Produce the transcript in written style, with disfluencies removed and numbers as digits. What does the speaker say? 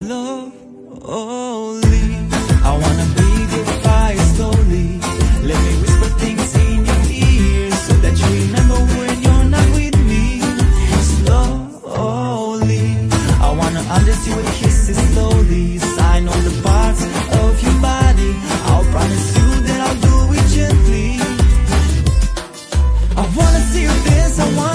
slowly. I wanna breathe your fire slowly. Let me whisper things in your ear so that you remember when you're not with me. Slowly, I wanna undress you with kisses slowly. Sign on the parts of your body. I'll promise you that I'll do it gently. I wanna see you dance, I wanna